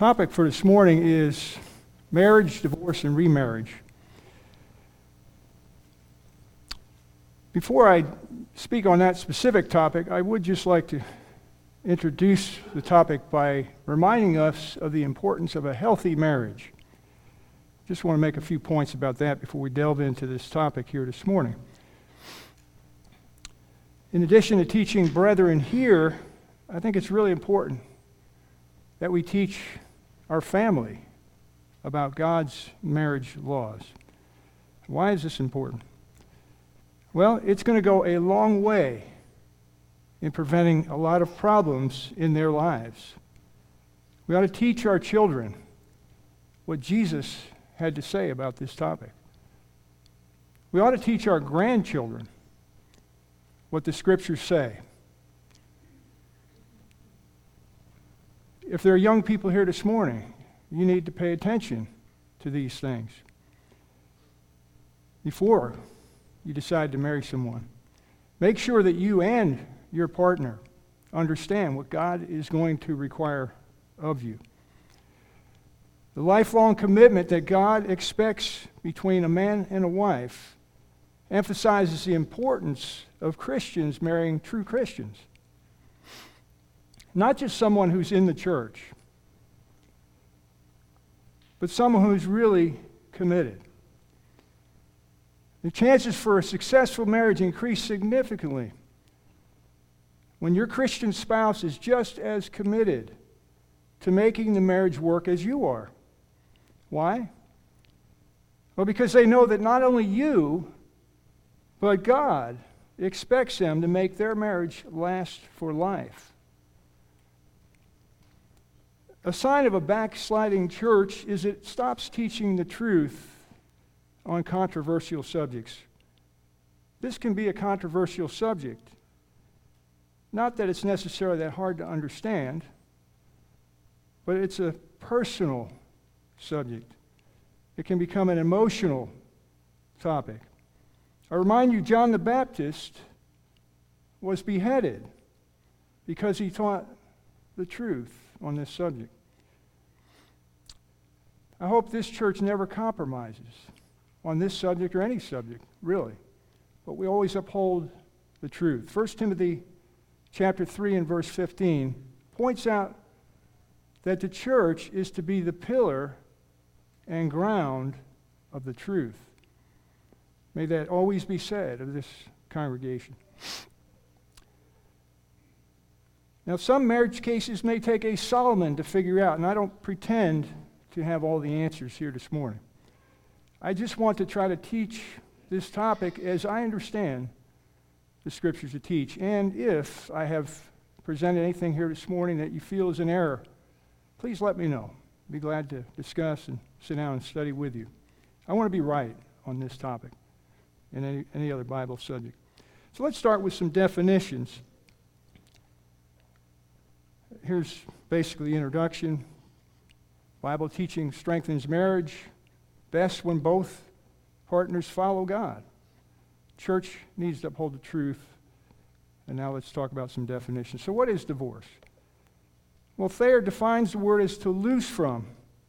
topic for this morning is marriage, divorce, and remarriage. Before I speak on that specific topic, I would just like to introduce the topic by reminding us of the importance of a healthy marriage. Just want to make a few points about that before we delve into this topic here this morning. In addition to teaching brethren here, I think it's really important that we teach our family about God's marriage laws. Why is this important? Well, it's going to go a long way in preventing a lot of problems in their lives. We ought to teach our children what Jesus had to say about this topic. We ought to teach our grandchildren what the Scriptures say. If there are young people here this morning, you need to pay attention to these things before you decide to marry someone. Make sure that you and your partner understand what God is going to require of you. The lifelong commitment that God expects between a man and a wife emphasizes the importance of Christians marrying true Christians. Not just someone who's in the church, but someone who's really committed. The chances for a successful marriage increase significantly when your Christian spouse is just as committed to making the marriage work as you are. Why? Well, because they know that not only you, but God expects them to make their marriage last for life. A sign of a backsliding church is it stops teaching the truth on controversial subjects. This can be a controversial subject. Not that it's necessarily that hard to understand, but it's a personal subject. It can become an emotional topic. I remind you, John the Baptist was beheaded because he taught the truth on this subject. I hope this church never compromises on this subject or any subject, really. But we always uphold the truth. 1 Timothy chapter 3 and verse 15 points out that the church is to be the pillar and ground of the truth. May that always be said of this congregation. Now, some marriage cases may take a Solomon to figure out, and I don't pretend to have all the answers here this morning. I just want to try to teach this topic as I understand the Scriptures to teach. And if I have presented anything here this morning that you feel is an error, please let me know. I'd be glad to discuss and sit down and study with you. I want to be right on this topic and any other Bible subject. So let's start with some definitions. Here's basically the introduction. Bible teaching strengthens marriage best when both partners follow God. Church needs to uphold the truth. And now let's talk about some definitions. So what is divorce? Well, Thayer defines the word as to loose from,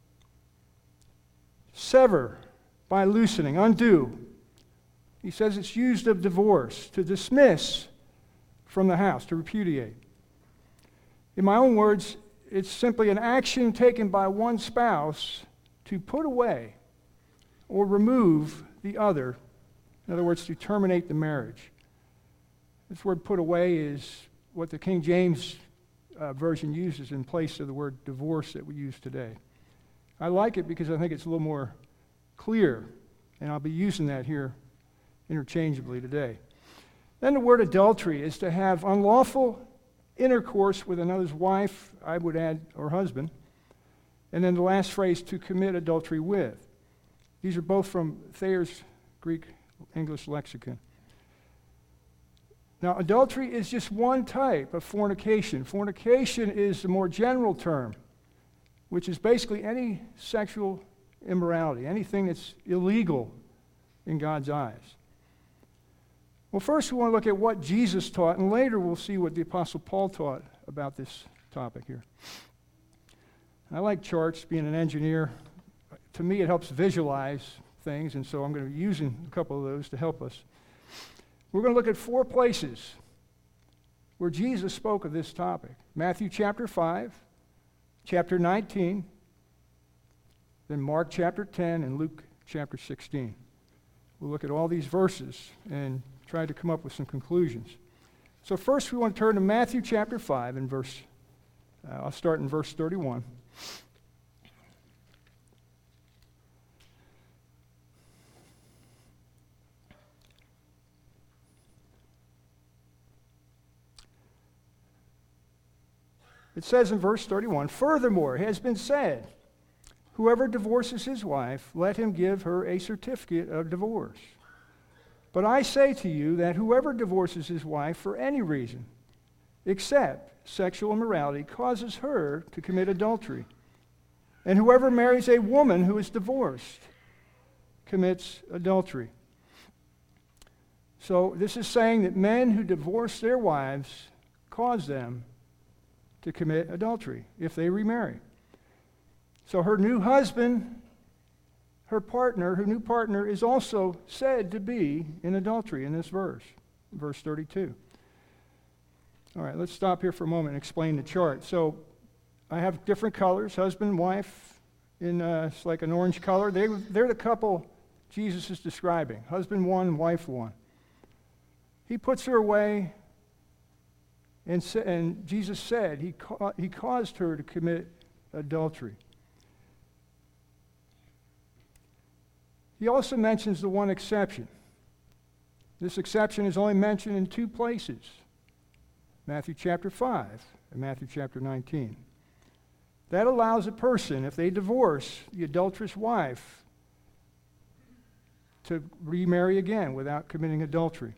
sever by loosening, undo. He says it's used of divorce, to dismiss from the house, to repudiate. In my own words, it's simply an action taken by one spouse to put away or remove the other. In other words, to terminate the marriage. This word put away is what the King James Version uses in place of the word divorce that we use today. I like it because I think it's a little more clear, and I'll be using that here interchangeably today. Then the word adultery is to have unlawful intercourse with another's wife, I would add, or husband. And then the last phrase, to commit adultery with. These are both from Thayer's Greek English lexicon. Now, adultery is just one type of fornication. Fornication is the more general term, which is basically any sexual immorality, anything that's illegal in God's eyes. Well, first we want to look at what Jesus taught, and later we'll see what the Apostle Paul taught about this topic here. I like charts, being an engineer. To me, it helps visualize things, and so I'm going to be using a couple of those to help us. We're going to look at 4 places where Jesus spoke of this topic. Matthew chapter 5, chapter 19, then Mark chapter 10, and Luke chapter 16. We'll look at all these verses and try to come up with some conclusions. So first we want to turn to Matthew chapter 5 and I'll start in verse 31. It says in verse 31, "Furthermore, it has been said, whoever divorces his wife, let him give her a certificate of divorce. But I say to you that whoever divorces his wife for any reason, except sexual immorality, causes her to commit adultery. And whoever marries a woman who is divorced commits adultery." So this is saying that men who divorce their wives cause them to commit adultery if they remarry. So her new husband, her new partner is also said to be in adultery in this verse 32. All right, let's stop here for a moment and explain the chart. So I have different colors, husband, wife, it's like an orange color. They're the couple Jesus is describing, husband 1, wife 1. He puts her away, and Jesus said he caused her to commit adultery. He also mentions the one exception. This exception is only mentioned in 2 places, Matthew chapter 5 and Matthew chapter 19. That allows a person, if they divorce the adulterous wife, to remarry again without committing adultery.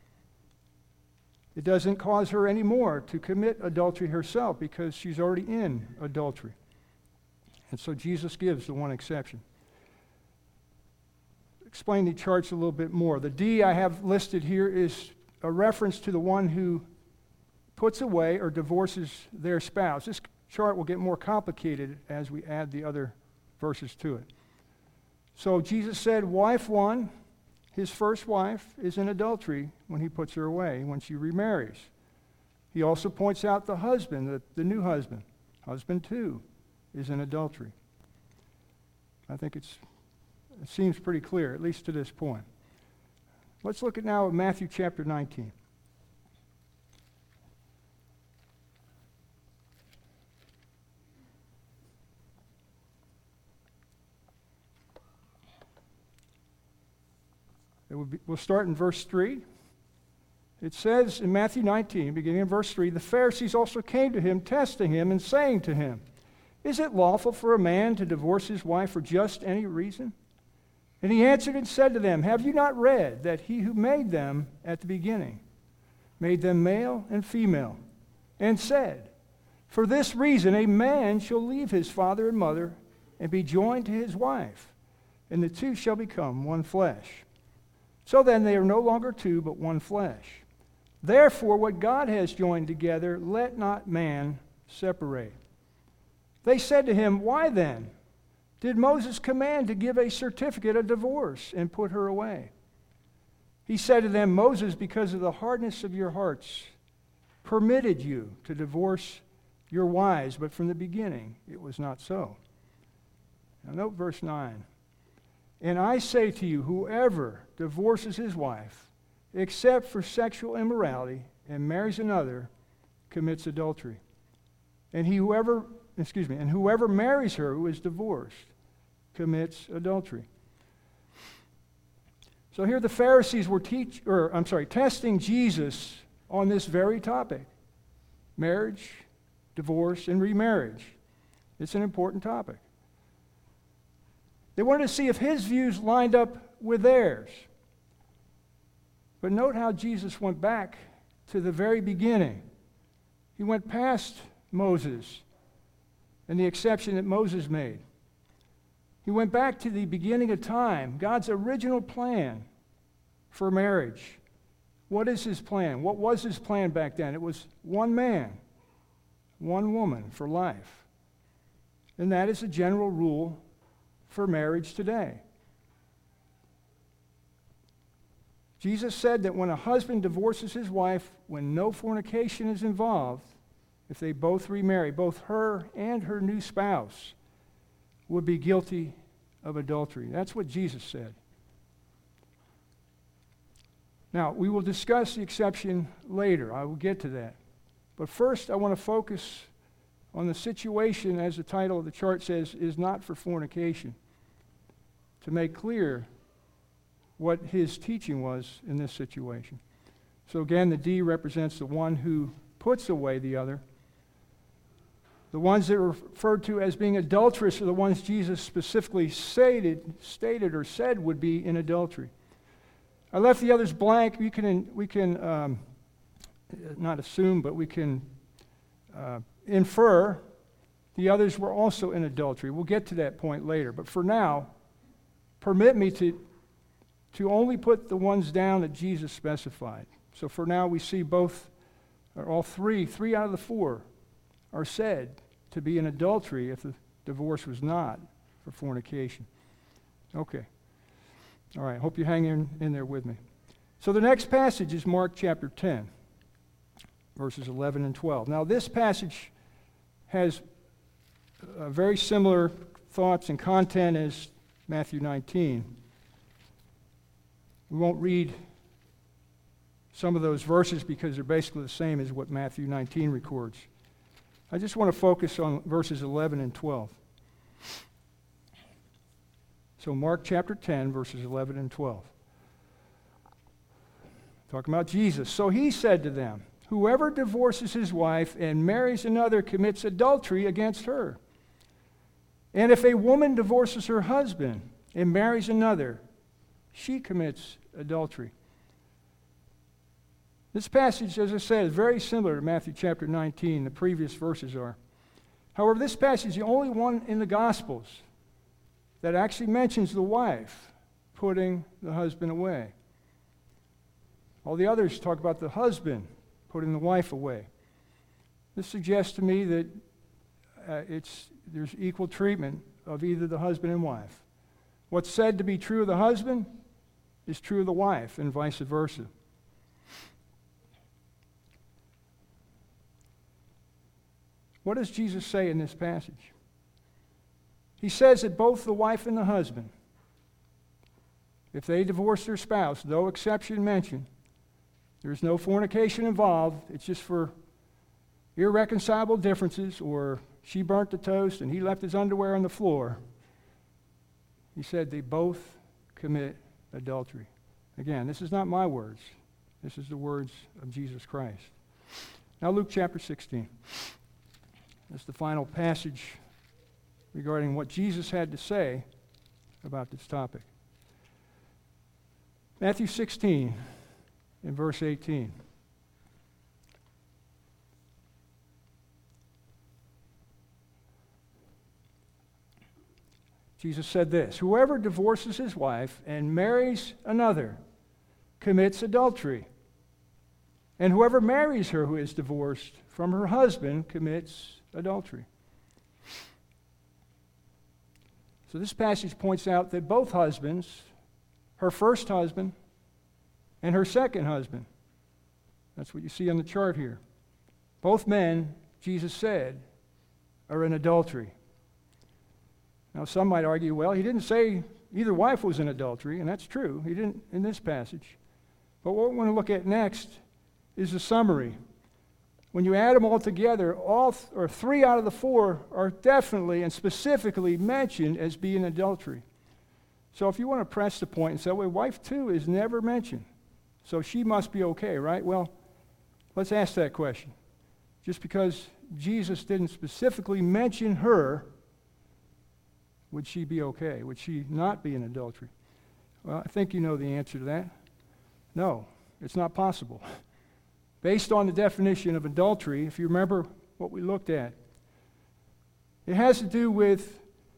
It doesn't cause her anymore to commit adultery herself because she's already in adultery. And so Jesus gives the one exception. Explain the charts a little bit more. The D I have listed here is a reference to the one who puts away or divorces their spouse. This chart will get more complicated as we add the other verses to it. So Jesus said, wife 1, his first wife, is in adultery when he puts her away, when she remarries. He also points out the husband, the new husband. Husband 2 is in adultery. I think it seems pretty clear, at least to this point. Let's look at now at Matthew chapter 19. We'll start in verse 3. It says in Matthew 19, beginning in verse 3, "The Pharisees also came to him, testing him and saying to him, 'Is it lawful for a man to divorce his wife for just any reason?' And he answered and said to them, 'Have you not read that he who made them at the beginning made them male and female, and said, for this reason a man shall leave his father and mother and be joined to his wife, and the two shall become one flesh. So then they are no longer two, but one flesh. Therefore what God has joined together, let not man separate.' They said to him, 'Why then did Moses command to give a certificate of divorce and put her away?' He said to them, 'Moses, because of the hardness of your hearts, permitted you to divorce your wives, but from the beginning it was not so.'" Now note verse 9. "And I say to you, whoever divorces his wife, except for sexual immorality, and marries another, commits adultery. And whoever marries her who is divorced commits adultery." So here the Pharisees were testing Jesus on this very topic: marriage, divorce, and remarriage. It's an important topic. They wanted to see if his views lined up with theirs. But note how Jesus went back to the very beginning. He went past Moses and the exception that Moses made. He went back to the beginning of time, God's original plan for marriage. What is his plan? What was his plan back then? It was one man, one woman for life. And that is a general rule for marriage today. Jesus said that when a husband divorces his wife, when no fornication is involved, if they both remarry, both her and her new spouse would be guilty of adultery. That's what Jesus said. Now, we will discuss the exception later. I will get to that. But first, I want to focus on the situation, as the title of the chart says, is not for fornication, to make clear what his teaching was in this situation. So again, the D represents the one who puts away the other. The ones that are referred to as being adulterous are the ones Jesus specifically stated or said would be in adultery. I left the others blank. We can not assume, but we can infer the others were also in adultery. We'll get to that point later. But for now, permit me to only put the ones down that Jesus specified. So for now, we see both, or all three out of the four are said to be in adultery if the divorce was not for fornication. Okay. All right, hope you hang in there with me. So the next passage is Mark chapter 10, verses 11 and 12. Now this passage has very similar thoughts and content as Matthew 19. We won't read some of those verses because they're basically the same as what Matthew 19 records. I just want to focus on verses 11 and 12. So Mark chapter 10, verses 11 and 12. Talking about Jesus. So he said to them, whoever divorces his wife and marries another commits adultery against her. And if a woman divorces her husband and marries another, she commits adultery. This passage, as I said, is very similar to Matthew chapter 19. The previous verses are. However, this passage is the only one in the Gospels that actually mentions the wife putting the husband away. All the others talk about the husband putting the wife away. This suggests to me that there's equal treatment of either the husband and wife. What's said to be true of the husband is true of the wife, and vice versa. What does Jesus say in this passage? He says that both the wife and the husband, if they divorce their spouse, no exception mentioned, there's no fornication involved, it's just for irreconcilable differences, or she burnt the toast and he left his underwear on the floor. He said they both commit adultery. Again, this is not my words. This is the words of Jesus Christ. Now Luke chapter 16. That's the final passage regarding what Jesus had to say about this topic. Matthew 16 in verse 18. Jesus said this, whoever divorces his wife and marries another commits adultery. And whoever marries her who is divorced from her husband commits adultery. So this passage points out that both husbands, her first husband and her second husband, that's what you see on the chart here, both men, Jesus said, are in adultery. Now some might argue, well, he didn't say either wife was in adultery, and that's true. He didn't in this passage. But what we want to look at next is the summary. When you add them all together, three out of the four are definitely and specifically mentioned as being adultery. So if you want to press the point and say, well, wife 2 is never mentioned, so she must be okay, right? Well, let's ask that question. Just because Jesus didn't specifically mention her, would she be okay? Would she not be in adultery? Well, I think you know the answer to that. No, it's not possible. Based on the definition of adultery, if you remember what we looked at, it has to do with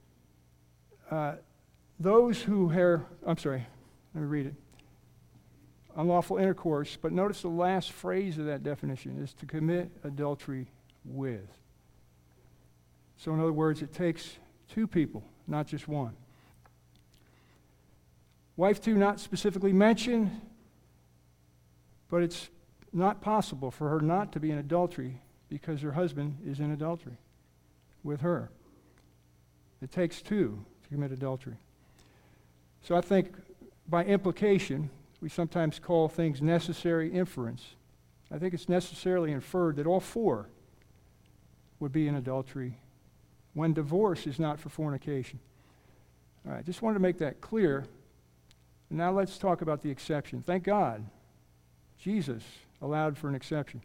those who let me read it. Unlawful intercourse, but notice the last phrase of that definition is to commit adultery with. So in other words, it takes two people, not just one. Wife 2 not specifically mentioned, but it's not possible for her not to be in adultery because her husband is in adultery with her. It takes two to commit adultery. So I think by implication, we sometimes call things necessary inference. I think it's necessarily inferred that all four would be in adultery when divorce is not for fornication. All right, just wanted to make that clear. And now let's talk about the exception. Thank God, Jesus allowed for an exception.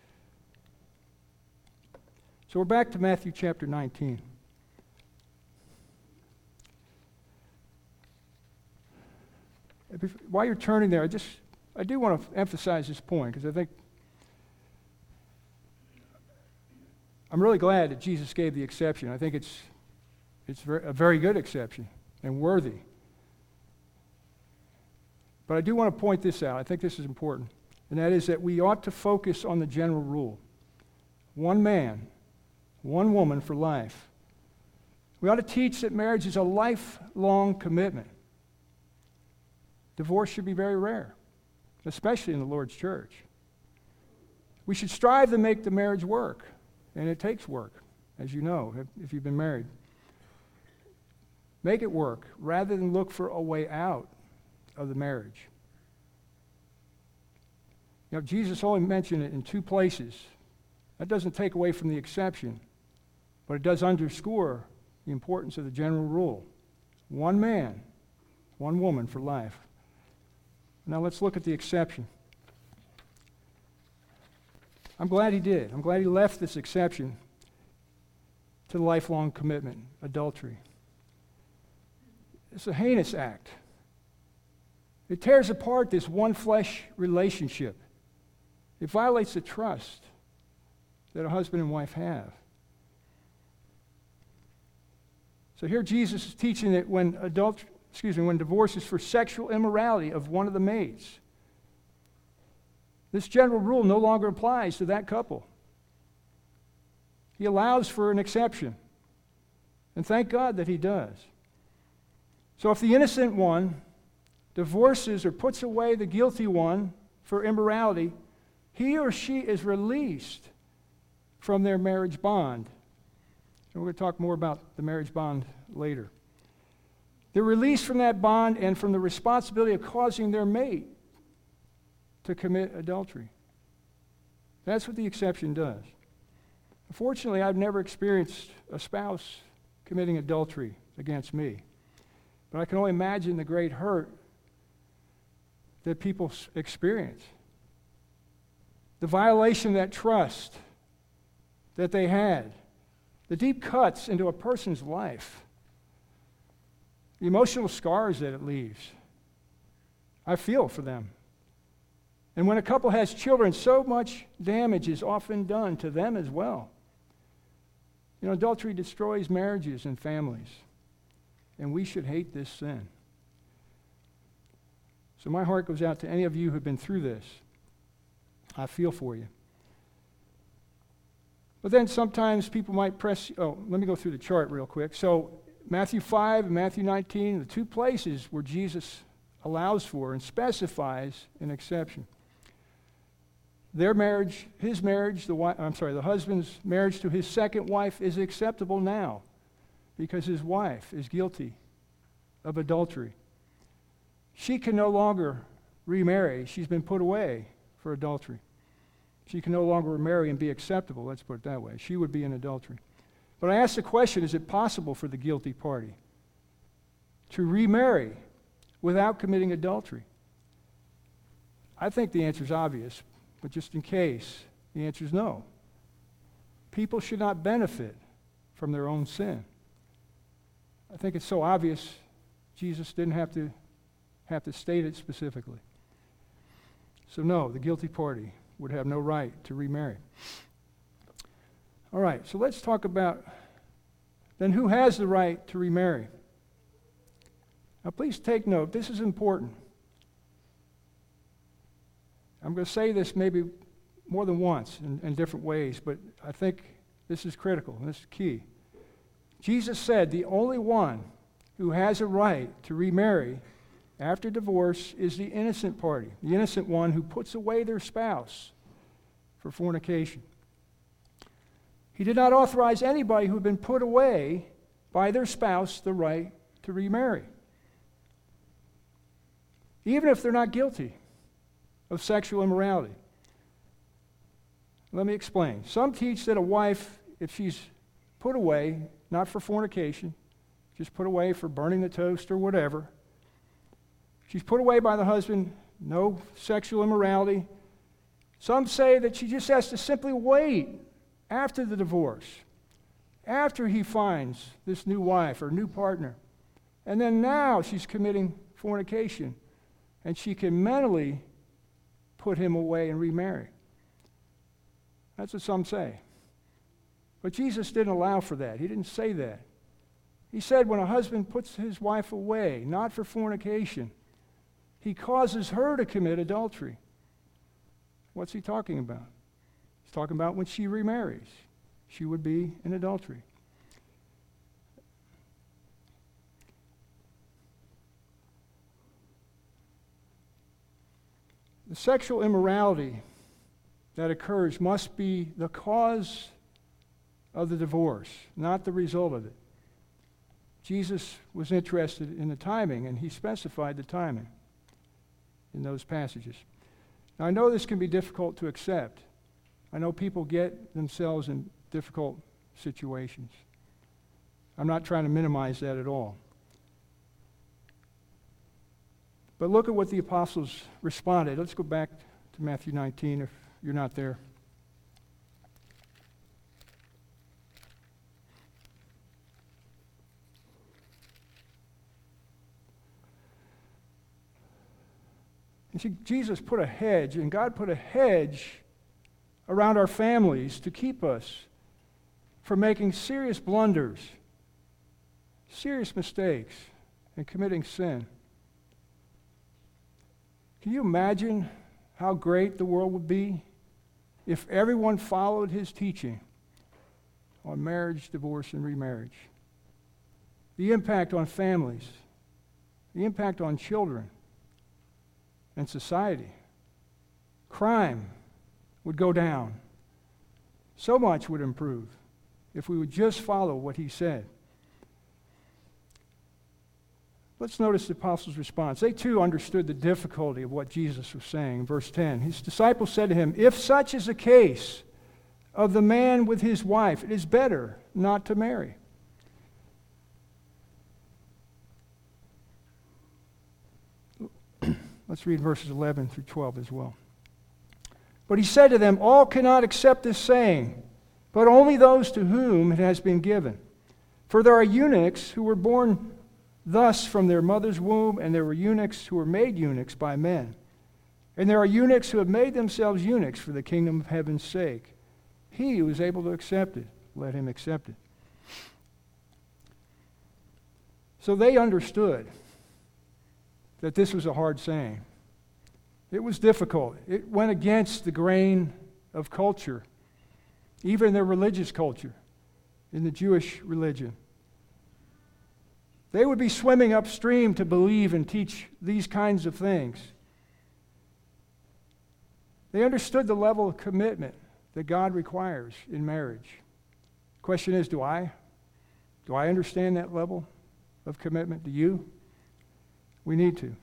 So we're back to Matthew chapter 19. While you're turning there, I do want to emphasize this point because I think I'm really glad that Jesus gave the exception. I think it's a very good exception and worthy. But I do want to point this out. I think this is important. And that is that we ought to focus on the general rule. One man, one woman for life. We ought to teach that marriage is a lifelong commitment. Divorce should be very rare, especially in the Lord's church. We should strive to make the marriage work, and it takes work, as you know, if you've been married. Make it work rather than look for a way out of the marriage. You know, Jesus only mentioned it in two places. That doesn't take away from the exception, but it does underscore the importance of the general rule. One man, one woman for life. Now let's look at the exception. I'm glad he did. I'm glad he left this exception to the lifelong commitment, adultery. It's a heinous act. It tears apart this one flesh relationship. It violates the trust that a husband and wife have. So here Jesus is teaching that when divorce is for sexual immorality of one of the maids, this general rule no longer applies to that couple. He allows for an exception. And thank God that he does. So if the innocent one divorces or puts away the guilty one for immorality, he or she is released from their marriage bond. And we're going to talk more about the marriage bond later. They're released from that bond and from the responsibility of causing their mate to commit adultery. That's what the exception does. Unfortunately, I've never experienced a spouse committing adultery against me. But I can only imagine the great hurt that people experience. The violation of that trust that they had. The deep cuts into a person's life. The emotional scars that it leaves. I feel for them. And when a couple has children, so much damage is often done to them as well. You know, adultery destroys marriages and families. And we should hate this sin. So my heart goes out to any of you who have been through this. I feel for you. But then sometimes people might let me go through the chart real quick. So Matthew 5 and Matthew 19, the two places where Jesus allows for and specifies an exception. Their marriage, the husband's marriage to his second wife is acceptable now because his wife is guilty of adultery. She can no longer remarry. She's been put away for adultery. She can no longer remarry and be acceptable, let's put it that way. She would be in adultery. But I ask the question, is it possible for the guilty party to remarry without committing adultery? I think the answer is obvious, but just in case, the answer is no. People should not benefit from their own sin. I think it's so obvious, Jesus didn't have to state it specifically. So no, the guilty party would have no right to remarry. All right, so let's talk about then who has the right to remarry. Now please take note, this is important. I'm going to say this maybe more than once in different ways, but I think this is critical, and this is key. Jesus said the only one who has a right to remarry after divorce is the innocent party, the innocent one who puts away their spouse for fornication. He did not authorize anybody who had been put away by their spouse the right to remarry, even if they're not guilty of sexual immorality. Let me explain. Some teach that a wife, if she's put away, not for fornication, just put away for burning the toast or whatever, she's put away by the husband, no sexual immorality. Some say that she just has to simply wait after the divorce, after he finds this new wife or new partner. And then now she's committing fornication, and she can mentally put him away and remarry. That's what some say. But Jesus didn't allow for that. He didn't say that. He said when a husband puts his wife away, not for fornication, he causes her to commit adultery. What's he talking about? He's talking about when she remarries. She would be in adultery. The sexual immorality that occurs must be the cause of the divorce, not the result of it. Jesus was interested in the timing, and he specified the timing in those passages. Now, I know this can be difficult to accept. I know people get themselves in difficult situations. I'm not trying to minimize that at all. But look at what the apostles responded. Let's go back to Matthew 19 if you're not there. You see, Jesus put a hedge, and God put a hedge around our families to keep us from making serious blunders, serious mistakes, and committing sin. Can you imagine how great the world would be if everyone followed his teaching on marriage, divorce, and remarriage? The impact on families, the impact on children and society. Crime would go down. So much would improve if we would just follow what he said. Let's notice the apostles' response. They too understood the difficulty of what Jesus was saying. Verse 10, his disciples said to him, "If such is the case of the man with his wife, it is better not to marry." Let's read verses 11 through 12 as well. But he said to them, "All cannot accept this saying, but only those to whom it has been given. For there are eunuchs who were born thus from their mother's womb, and there were eunuchs who were made eunuchs by men. And there are eunuchs who have made themselves eunuchs for the kingdom of heaven's sake. He who is able to accept it, let him accept it." So they understood that this was a hard saying. It was difficult. It went against the grain of culture, even their religious culture, in the Jewish religion. They would be swimming upstream to believe and teach these kinds of things. They understood the level of commitment that God requires in marriage. The question is, do I? Do I understand that level of commitment? Do you? We need to.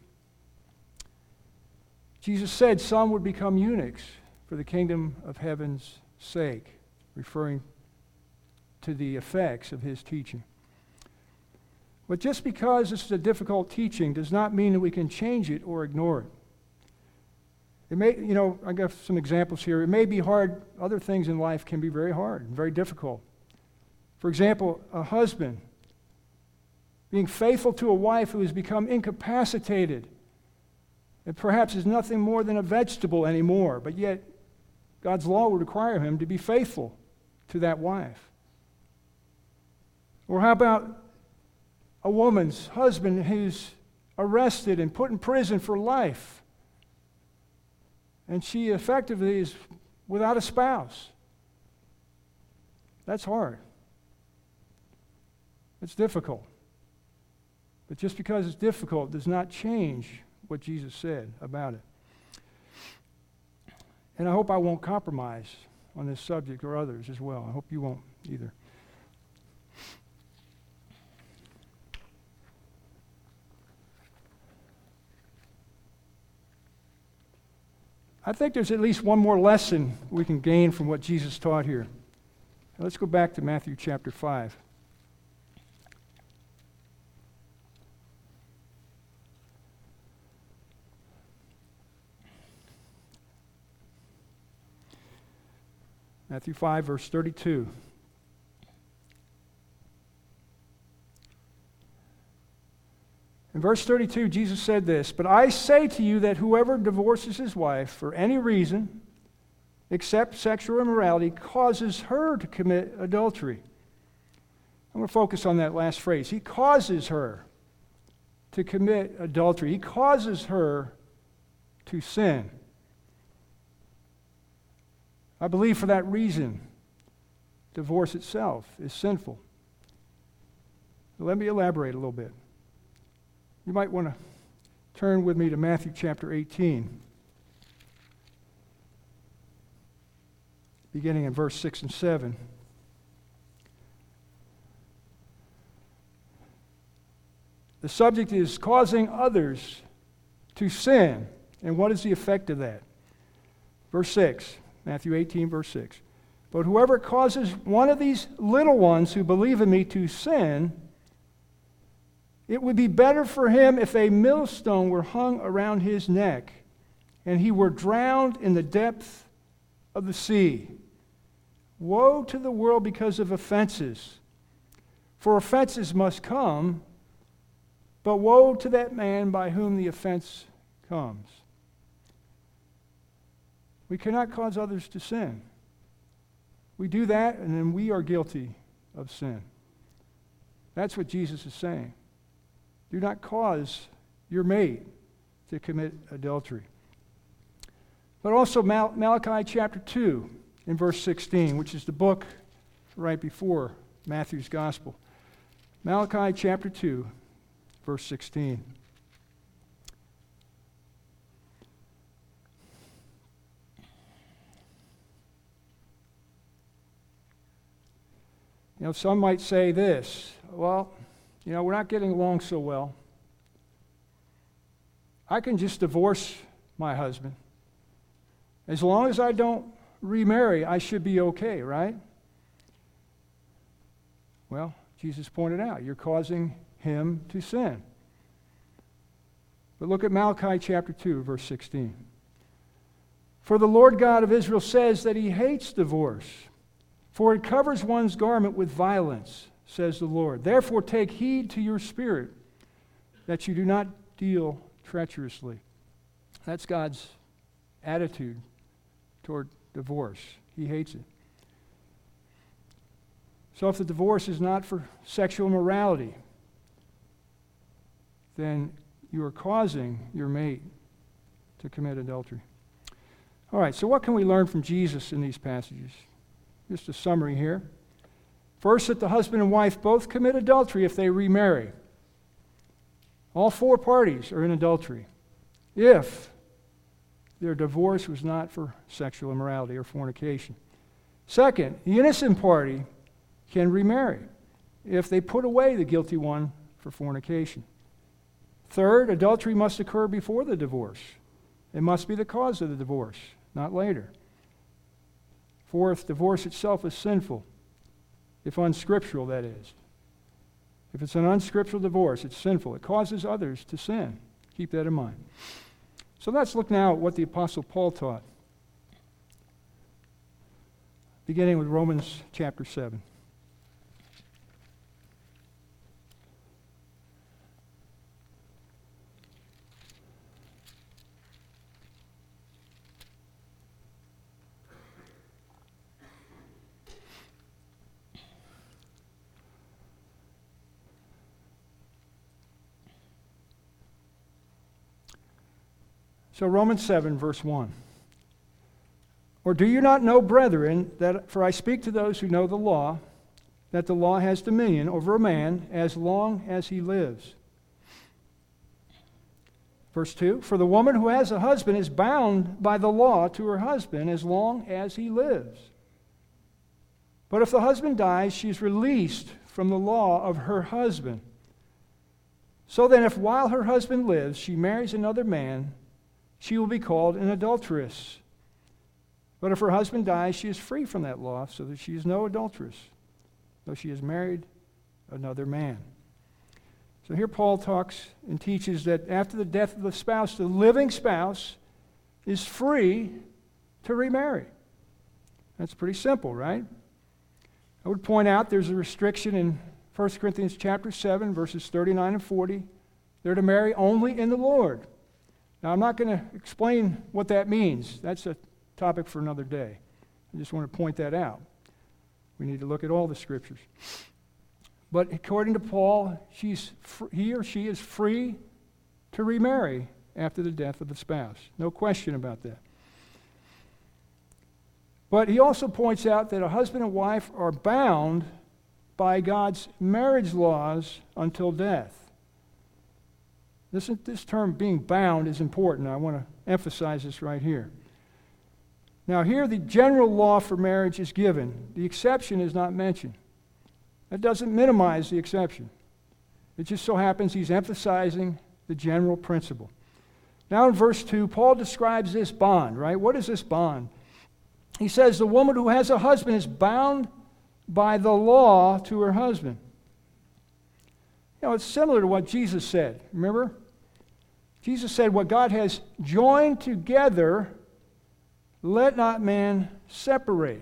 Jesus said some would become eunuchs for the kingdom of heaven's sake, referring to the effects of his teaching. But just because this is a difficult teaching does not mean that we can change it or ignore it. It may, I got some examples here. It may be hard. Other things in life can be very hard and very difficult. For example, a husband being faithful to a wife who has become incapacitated and perhaps is nothing more than a vegetable anymore, but yet God's law would require him to be faithful to that wife. Or how about a woman's husband who's arrested and put in prison for life, and she effectively is without a spouse? That's hard. It's difficult. But just because it's difficult does not change what Jesus said about it. And I hope I won't compromise on this subject, or others as well. I hope you won't either. I think there's at least one more lesson we can gain from what Jesus taught here. Let's go back to Matthew chapter 5. Matthew 5, verse 32. In verse 32, Jesus said this, "But I say to you that whoever divorces his wife for any reason, except sexual immorality, causes her to commit adultery." I'm going to focus on that last phrase. He causes her to commit adultery. He causes her to sin. I believe for that reason, divorce itself is sinful. Let me elaborate a little bit. You might want to turn with me to Matthew chapter 18, beginning in verse 6 and 7. The subject is causing others to sin. And what is the effect of that? Verse 6, Matthew 18, verse 6. "But whoever causes one of these little ones who believe in me to sin, it would be better for him if a millstone were hung around his neck and he were drowned in the depth of the sea. Woe to the world because of offenses, for offenses must come, but woe to that man by whom the offense comes." We cannot cause others to sin. We do that, and then we are guilty of sin. That's what Jesus is saying. Do not cause your mate to commit adultery. But also Malachi chapter 2 in verse 16, which is the book right before Matthew's gospel. Malachi chapter 2, verse 16. Some might say this, well, we're not getting along so well. I can just divorce my husband. As long as I don't remarry, I should be okay, right? Well, Jesus pointed out, you're causing him to sin. But look at Malachi chapter 2, verse 16. "For the Lord God of Israel says that he hates divorce, for it covers one's garment with violence, says the Lord. Therefore take heed to your spirit, that you do not deal treacherously." That's God's attitude toward divorce. He hates it. So if the divorce is not for sexual immorality, then you are causing your mate to commit adultery. All right, so what can we learn from Jesus in these passages? Just a summary here. First, that the husband and wife both commit adultery if they remarry. All four parties are in adultery if their divorce was not for sexual immorality or fornication. Second, the innocent party can remarry if they put away the guilty one for fornication. Third, adultery must occur before the divorce. It must be the cause of the divorce, not later. Fourth, divorce itself is sinful, if unscriptural, that is. If it's an unscriptural divorce, it's sinful. It causes others to sin. Keep that in mind. So let's look now at what the Apostle Paul taught, beginning with Romans chapter 7. So Romans 7, verse 1. "Or do you not know, brethren, that for I speak to those who know the law, that the law has dominion over a man as long as he lives. Verse 2, for the woman who has a husband is bound by the law to her husband as long as he lives. But if the husband dies, she is released from the law of her husband. So then, if while her husband lives, she marries another man, she will be called an adulteress. But if her husband dies, she is free from that law, so that she is no adulteress, though she has married another man. So here Paul talks and teaches that after the death of the spouse, the living spouse is free to remarry. That's pretty simple, right? I would point out there's a restriction in 1 Corinthians chapter 7, verses 39 and 40. They're to marry only in the Lord. Now, I'm not going to explain what that means. That's a topic for another day. I just want to point that out. We need to look at all the scriptures. But according to Paul, he or she is free to remarry after the death of the spouse. No question about that. But he also points out that a husband and wife are bound by God's marriage laws until death. This term being bound is important. I want to emphasize this right here. Now here the general law for marriage is given. The exception is not mentioned. That doesn't minimize the exception. It just so happens he's emphasizing the general principle. Now in verse 2, Paul describes this bond, right? What is this bond? He says the woman who has a husband is bound by the law to her husband. You know, it's similar to what Jesus said. Remember? Jesus said, what God has joined together, let not man separate.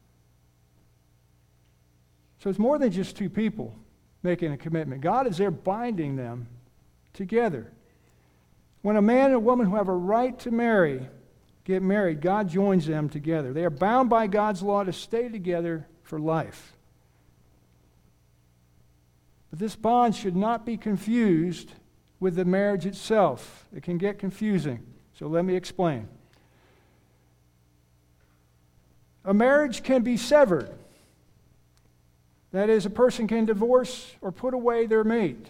So it's more than just two people making a commitment. God is there binding them together. When a man and a woman who have a right to get married, God joins them together. They are bound by God's law to stay together for life. But this bond should not be confused with the marriage itself. It can get confusing. So let me explain. A marriage can be severed. That is, a person can divorce or put away their mate.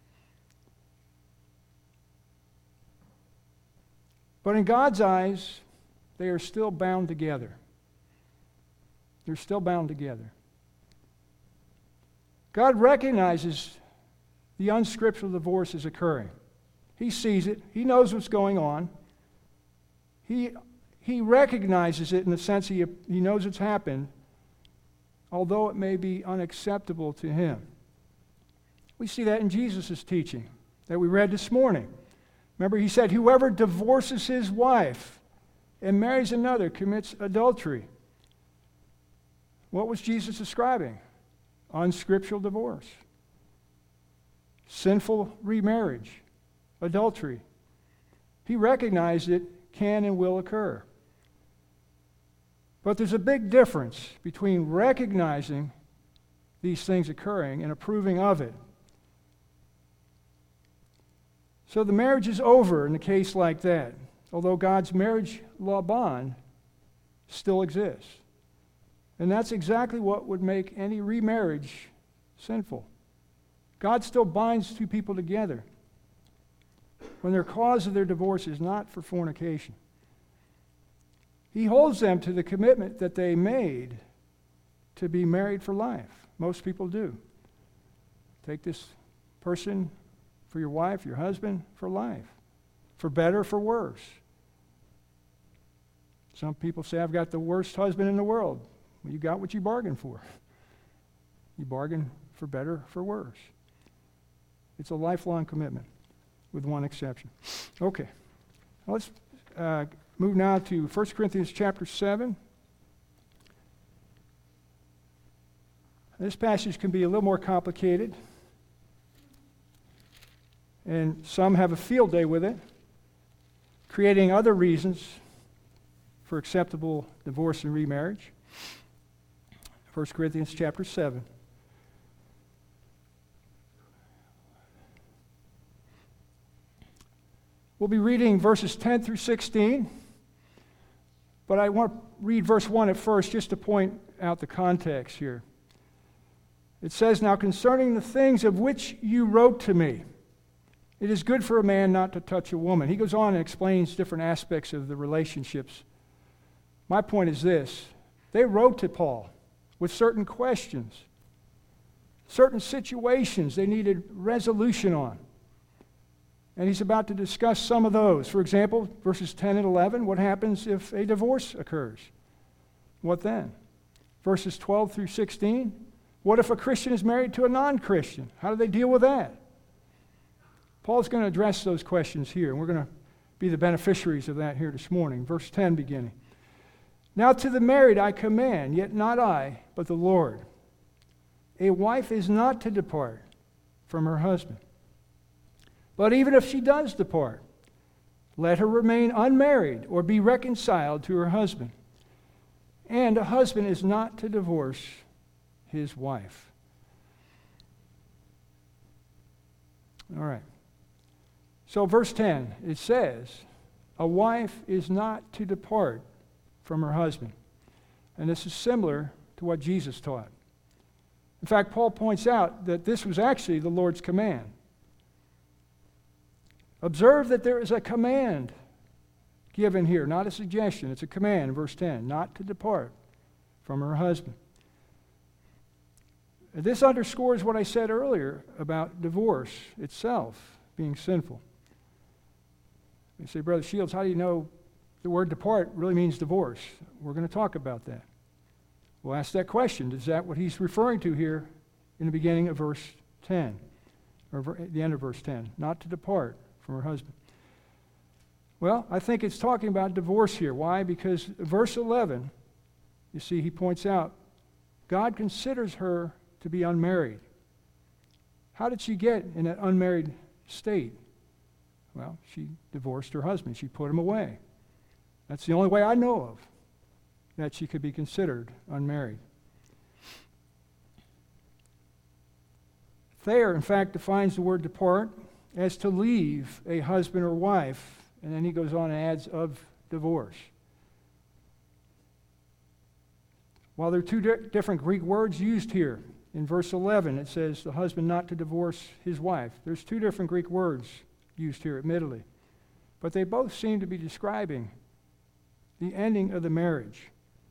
But in God's eyes, they are still bound together. They're still bound together. God recognizes the unscriptural divorce is occurring. He sees it. He knows what's going on. He recognizes it in the sense he knows it's happened, although it may be unacceptable to him. We see that in Jesus' teaching that we read this morning. Remember, he said, whoever divorces his wife and marries another commits adultery. What was Jesus describing? Unscriptural divorce, sinful remarriage, adultery. He recognized it can and will occur. But there's a big difference between recognizing these things occurring and approving of it. So the marriage is over in a case like that, although God's marriage law bond still exists. And that's exactly what would make any remarriage sinful. God still binds two people together when their cause of their divorce is not for fornication. He holds them to the commitment that they made to be married for life. Most people do. Take this person for your wife, your husband, for life. For better, for worse. Some people say, I've got the worst husband in the world. Well, you got what you bargained for. You bargained for better, for worse. It's a lifelong commitment, with one exception. Okay. Let's move now to 1 Corinthians chapter 7. This passage can be a little more complicated, and some have a field day with it, creating other reasons for acceptable divorce and remarriage. 1 Corinthians chapter 7. We'll be reading verses 10 through 16, but I want to read verse 1 at first just to point out the context here. It says, now concerning the things of which you wrote to me, it is good for a man not to touch a woman. He goes on and explains different aspects of the relationships. My point is this. They wrote to Paul with certain questions, certain situations they needed resolution on. And he's about to discuss some of those. For example, verses 10 and 11, what happens if a divorce occurs? What then? Verses 12 through 16, what if a Christian is married to a non-Christian? How do they deal with that? Paul's going to address those questions here, and we're going to be the beneficiaries of that here this morning. Verse 10 beginning. Now to the married I command, yet not I, but the Lord. A wife is not to depart from her husband. But even if she does depart, let her remain unmarried or be reconciled to her husband. And a husband is not to divorce his wife. All right. So verse 10, it says, a wife is not to depart from her husband. And this is similar to what Jesus taught. In fact, Paul points out that this was actually the Lord's command. Observe that there is a command given here, not a suggestion. It's a command, verse 10, not to depart from her husband. This underscores what I said earlier about divorce itself being sinful. You say, Brother Shields, how do you know the word depart really means divorce? We're going to talk about that. We'll ask that question. Is that what he's referring to here in the beginning of verse 10, or at the end of verse 10? Not to depart from her husband. Well, I think it's talking about divorce here. Why? Because verse 11, you see, he points out, God considers her to be unmarried. How did she get in that unmarried state? Well, she divorced her husband. She put him away. That's the only way I know of that she could be considered unmarried. Thayer, in fact, defines the word depart as to leave a husband or wife, and then he goes on and adds of divorce. While there are two different Greek words used here, in verse 11 it says the husband not to divorce his wife. There's two different Greek words used here, admittedly, but they both seem to be describing the ending of the marriage.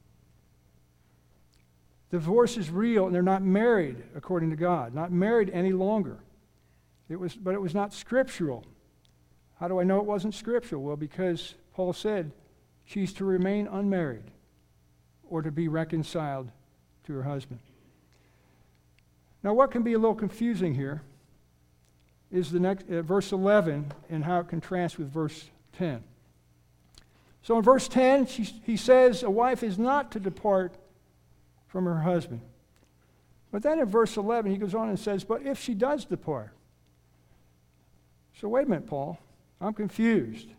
Divorce is real, and they're not married according to God, not married any longer. But it was not scriptural. How do I know it wasn't scriptural? Well, because Paul said she's to remain unmarried or to be reconciled to her husband. Now, what can be a little confusing here is the next verse 11 and how it contrasts with verse 10. So in verse 10, he says a wife is not to depart from her husband. But then in verse 11, he goes on and says, but if she does depart. So wait a minute, Paul. I'm confused.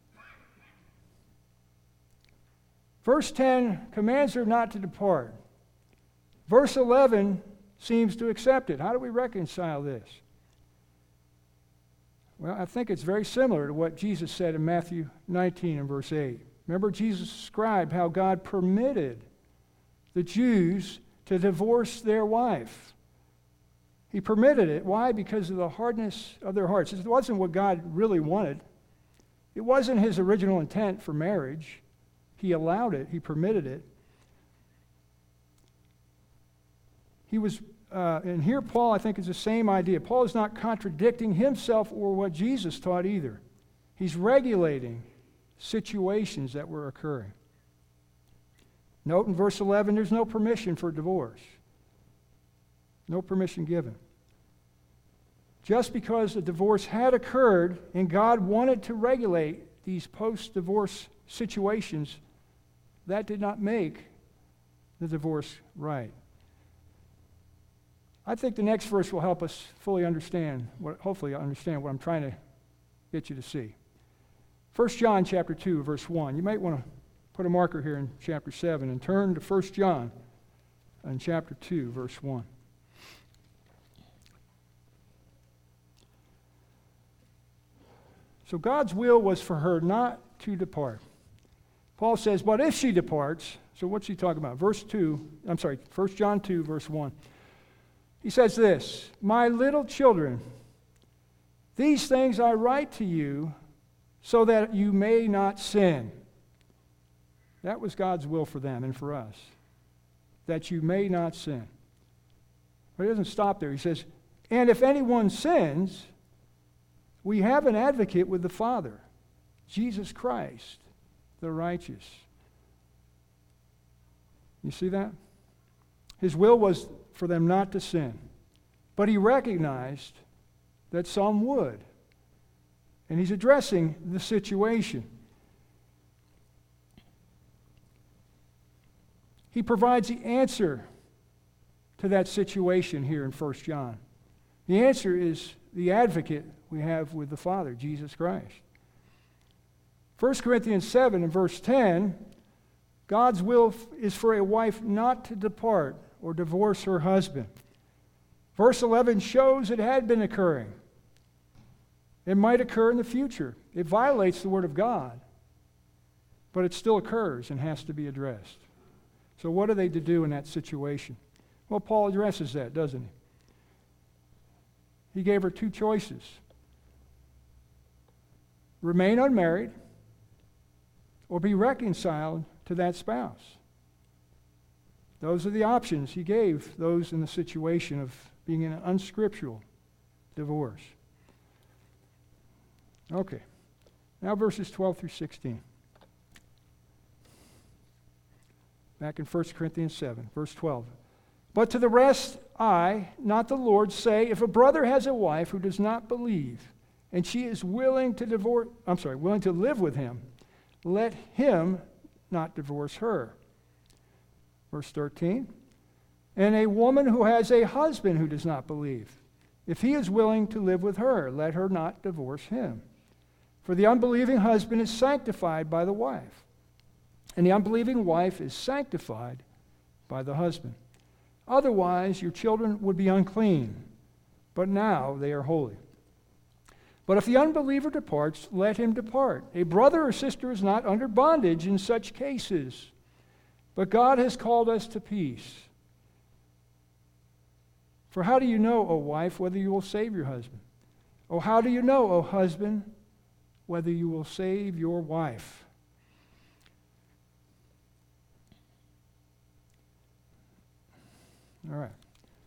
Verse 10 commands her not to depart. Verse 11 seems to accept it. How do we reconcile this? Well, I think it's very similar to what Jesus said in Matthew 19 and verse 8. Remember, Jesus described how God permitted the Jews to divorce their wife. He permitted it. Why? Because of the hardness of their hearts. It wasn't what God really wanted. It wasn't his original intent for marriage. He allowed it. He permitted it. And here Paul, I think, is the same idea. Paul is not contradicting himself or what Jesus taught either. He's regulating situations that were occurring. Note in verse 11, there's no permission for divorce. No permission given. Just because a divorce had occurred and God wanted to regulate these post-divorce situations, that did not make the divorce right. I think the next verse will help us fully understand, hopefully understand what I'm trying to get you to see. 1 John chapter 2, verse 1. You might want to put a marker here in chapter 7 and turn to 1 John in chapter 2, verse 1. So God's will was for her not to depart. Paul says, but if she departs, so what's he talking about? 1 John 2, verse 1. He says this, "My little children, these things I write to you so that you may not sin." That was God's will for them and for us, that you may not sin. But he doesn't stop there. He says, "And if anyone sins, we have an advocate with the Father, Jesus Christ, the righteous." You see that? His will was for them not to sin. But he recognized that some would. And he's addressing the situation. He provides the answer to that situation here in 1 John. The answer is the advocate we have with the Father, Jesus Christ. 1 Corinthians 7 and verse 10, God's will is for a wife not to depart or divorce her husband. Verse 11 shows it had been occurring. It might occur in the future. It violates the Word of God, but it still occurs and has to be addressed. So what are they to do in that situation? Well, Paul addresses that, doesn't he? He gave her two choices. Remain unmarried or be reconciled to that spouse. Those are the options he gave those in the situation of being in an unscriptural divorce. Okay. Now verses 12 through 16. Back in 1 Corinthians 7, verse 12. "But to the rest I, not the Lord, say, if a brother has a wife who does not believe, and she is willing to live with him, let him not divorce her." Verse 13. "And a woman who has a husband who does not believe, if he is willing to live with her, let her not divorce him. For the unbelieving husband is sanctified by the wife, and the unbelieving wife is sanctified by the husband. Otherwise, your children would be unclean, but now they are holy. But if the unbeliever departs, let him depart. A brother or sister is not under bondage in such cases, but God has called us to peace. For how do you know, O wife, whether you will save your husband? Oh, how do you know, O husband, whether you will save your wife?" All right.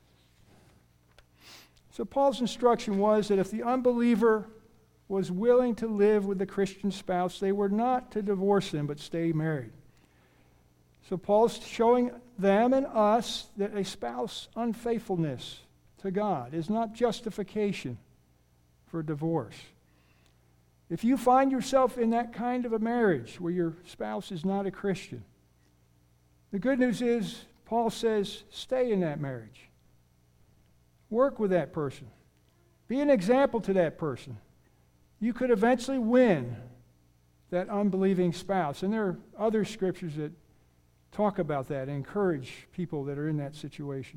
So Paul's instruction was that if the unbeliever was willing to live with the Christian spouse, they were not to divorce them, but stay married. So Paul's showing them and us that a spouse unfaithfulness to God is not justification for divorce. If you find yourself in that kind of a marriage where your spouse is not a Christian, the good news is, Paul says, stay in that marriage. Work with that person. Be an example to that person. You could eventually win that unbelieving spouse. And there are other scriptures that talk about that and encourage people that are in that situation.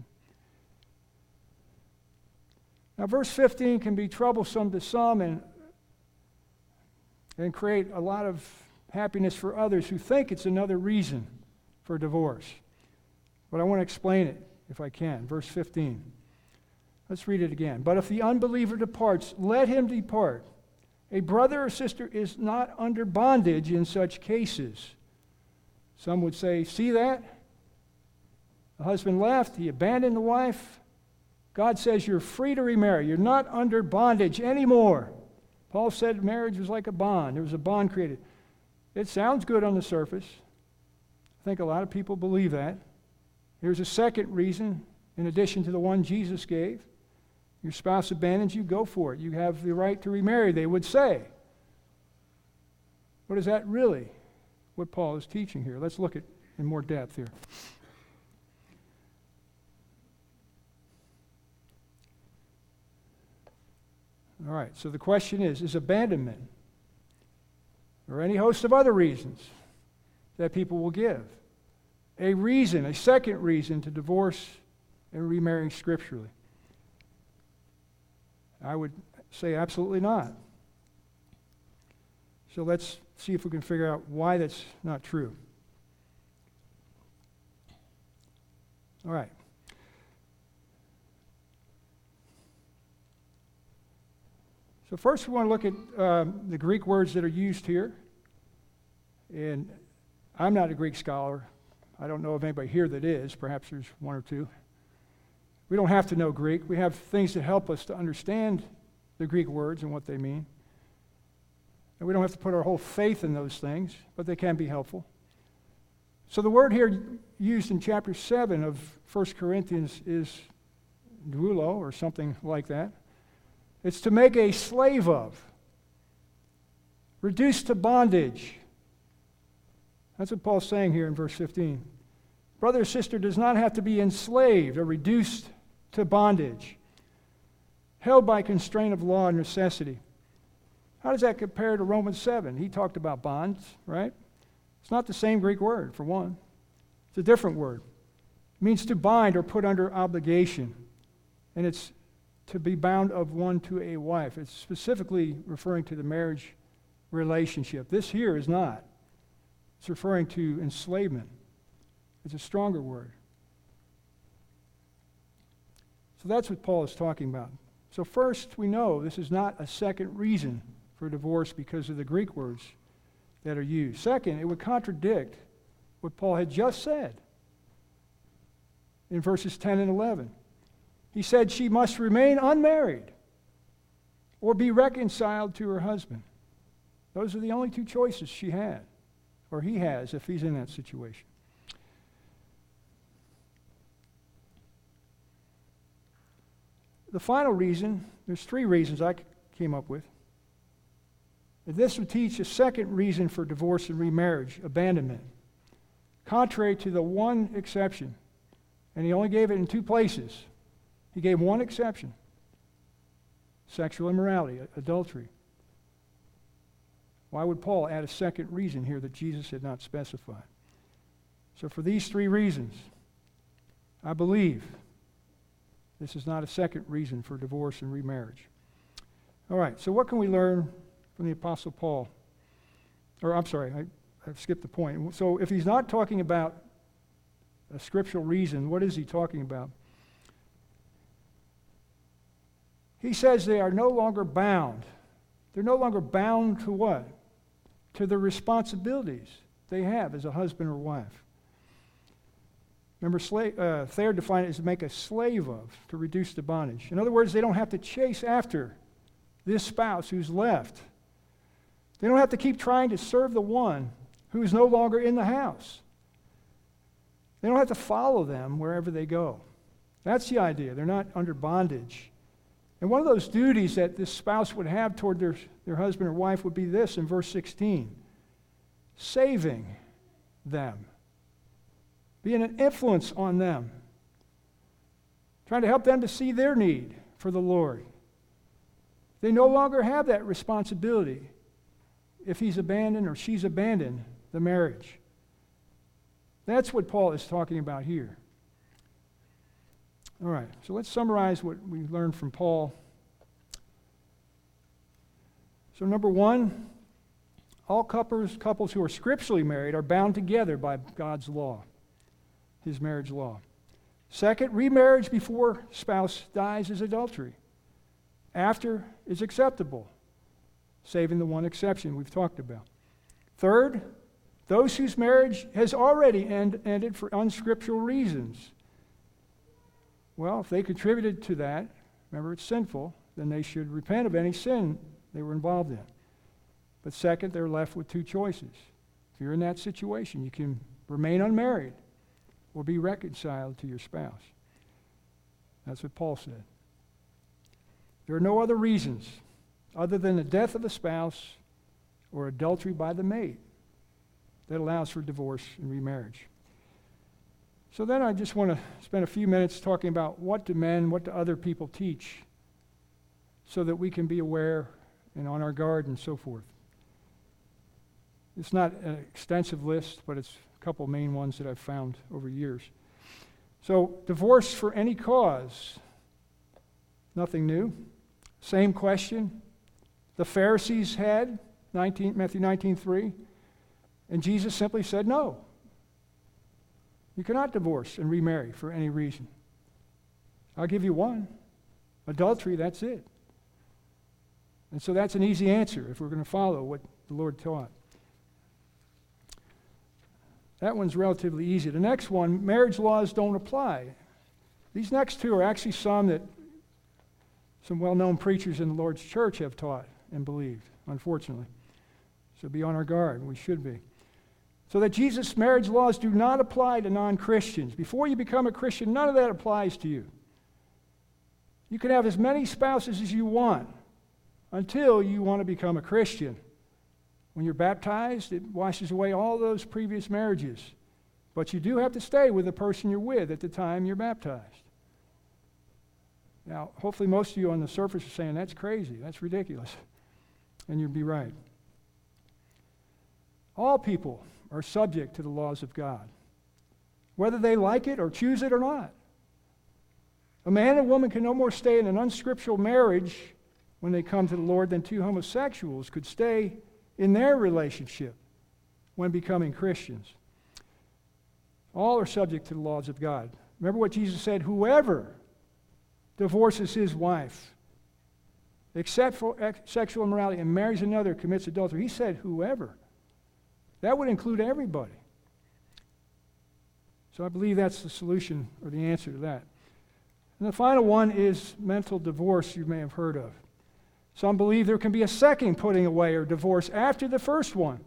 Now, verse 15 can be troublesome to some and create a lot of happiness for others who think it's another reason for divorce. But I want to explain it, if I can. Verse 15. Let's read it again. "But if the unbeliever departs, let him depart. A brother or sister is not under bondage in such cases." Some would say, see that? The husband left, he abandoned the wife. God says you're free to remarry. You're not under bondage anymore. Paul said marriage was like a bond. There was a bond created. It sounds good on the surface. I think a lot of people believe that. Here's a second reason, in addition to the one Jesus gave. Your spouse abandons you, go for it. You have the right to remarry, they would say. But is that really what Paul is teaching here? Let's look at in more depth here. All right, so the question is abandonment, or any host of other reasons that people will give, a reason, a second reason to divorce and remarry scripturally? I would say absolutely not. So let's see if we can figure out why that's not true. All right. So first we want to look at the Greek words that are used here. And I'm not a Greek scholar. I don't know of anybody here that is. Perhaps there's one or two. We don't have to know Greek. We have things that help us to understand the Greek words and what they mean. And we don't have to put our whole faith in those things, but they can be helpful. So the word here used in chapter 7 of 1 Corinthians is doulo, or something like that. It's to make a slave of, reduce to bondage. That's what Paul's saying here in verse 15. Brother or sister does not have to be enslaved or reduced to bondage, held by constraint of law and necessity. How does that compare to Romans 7? He talked about bonds, right? It's not the same Greek word, for one. It's a different word. It means to bind or put under obligation. And it's to be bound of one to a wife. It's specifically referring to the marriage relationship. This here is not. It's referring to enslavement. It's a stronger word. So that's what Paul is talking about. So first, we know this is not a second reason for divorce because of the Greek words that are used. Second, it would contradict what Paul had just said in verses 10 and 11. He said she must remain unmarried or be reconciled to her husband. Those are the only two choices she had, or he has if he's in that situation. The final reason, there's three reasons I came up with. This would teach a second reason for divorce and remarriage, abandonment, contrary to the one exception. And he only gave it in two places. He gave one exception: sexual immorality, adultery. Why would Paul add a second reason here that Jesus had not specified? So for these three reasons, I believe this is not a second reason for divorce and remarriage. All right, so what can we learn from the Apostle Paul? Or I'm sorry, I've skipped the point. So if he's not talking about a scriptural reason, what is he talking about? He says they are no longer bound. They're no longer bound to what? To the responsibilities they have as a husband or wife. Remember, Thayer defined it as to make a slave of, to reduce to bondage. In other words, they don't have to chase after this spouse who's left. They don't have to keep trying to serve the one who is no longer in the house. They don't have to follow them wherever they go. That's the idea. They're not under bondage. And one of those duties that this spouse would have toward their husband or wife would be this in verse 16: saving them, being an influence on them, trying to help them to see their need for the Lord. They no longer have that responsibility if he's abandoned or she's abandoned the marriage. That's what Paul is talking about here. All right, so let's summarize what we learned from Paul. So number one, all couples who are scripturally married are bound together by God's law, his marriage law. Second, remarriage before spouse dies is adultery. After is acceptable, saving the one exception we've talked about. Third, those whose marriage has already ended for unscriptural reasons. Well, if they contributed to that, remember it's sinful, then they should repent of any sin they were involved in. But second, they're left with two choices. If you're in that situation, you can remain unmarried or be reconciled to your spouse. That's what Paul said. There are no other reasons other than the death of a spouse or adultery by the mate that allows for divorce and remarriage. So then I just want to spend a few minutes talking about what do other people teach so that we can be aware and on our guard and so forth. It's not an extensive list, but it's a couple main ones that I've found over years. So divorce for any cause, nothing new. Same question the Pharisees had, Matthew 19:3, and Jesus simply said no. You cannot divorce and remarry for any reason. I'll give you one. Adultery, that's it. And so that's an easy answer if we're going to follow what the Lord taught. That one's relatively easy. The next one, marriage laws don't apply. These next two are actually some that some well-known preachers in the Lord's church have taught and believed, unfortunately. So be on our guard. We should be. So that Jesus' marriage laws do not apply to non-Christians. Before you become a Christian, none of that applies to you. You can have as many spouses as you want until you want to become a Christian. When you're baptized, it washes away all those previous marriages. But you do have to stay with the person you're with at the time you're baptized. Now, hopefully most of you on the surface are saying, that's crazy, that's ridiculous. And you'd be right. All people are subject to the laws of God, whether they like it or choose it or not. A man and woman can no more stay in an unscriptural marriage when they come to the Lord than two homosexuals could stay in their relationship when becoming Christians. All are subject to the laws of God. Remember what Jesus said, whoever divorces his wife, except for sexual immorality, and marries another, commits adultery. He said whoever. That would include everybody. So I believe that's the solution or the answer to that. And the final one is mental divorce you may have heard of. Some believe there can be a second putting away or divorce after the first one.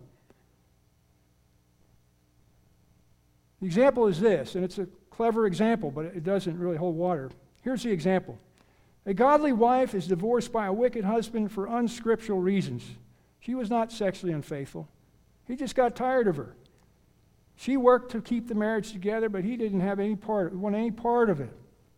The example is this, and it's a clever example, but it doesn't really hold water. Here's the example. A godly wife is divorced by a wicked husband for unscriptural reasons. She was not sexually unfaithful. He just got tired of her. She worked to keep the marriage together, but he didn't have want any part of it.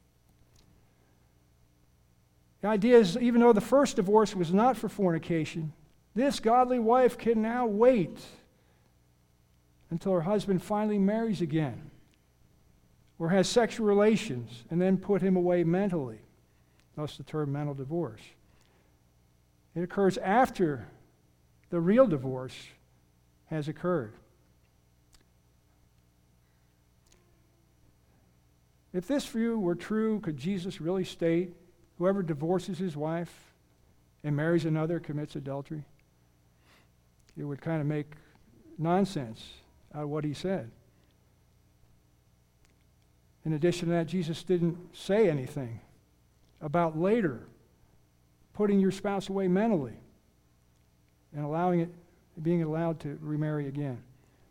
The idea is, even though the first divorce was not for fornication, this godly wife can now wait until her husband finally marries again or has sexual relations and then put him away mentally. Thus the term mental divorce. It occurs after the real divorce has occurred. If this view were true, could Jesus really state, whoever divorces his wife and marries another commits adultery? It would kind of make nonsense out of what he said. In addition to that, Jesus didn't say anything about later putting your spouse away mentally and being allowed to remarry again.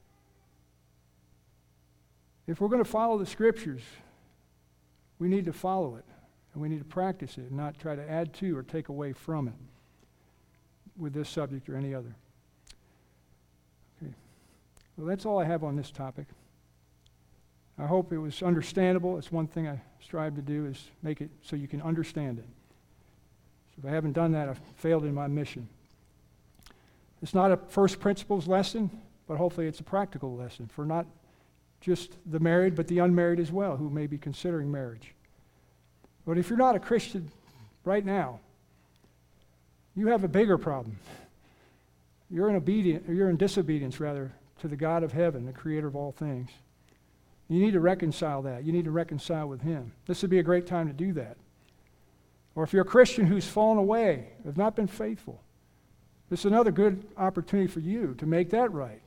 If we're going to follow the Scriptures, we need to follow it, and we need to practice it and not try to add to or take away from it with this subject or any other. Okay. Well, that's all I have on this topic. I hope it was understandable. It's one thing I strive to do, is make it so you can understand it. So if I haven't done that, I've failed in my mission. It's not a first principles lesson, but hopefully it's a practical lesson for not just the married, but the unmarried as well, who may be considering marriage. But if you're not a Christian right now, you have a bigger problem. You're in disobedience, rather, to the God of heaven, the creator of all things. You need to reconcile that. You need to reconcile with him. This would be a great time to do that. Or if you're a Christian who's fallen away, have not been faithful, this is another good opportunity for you to make that right.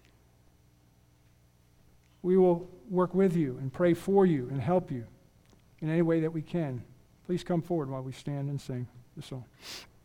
We will work with you and pray for you and help you in any way that we can. Please come forward while we stand and sing the song.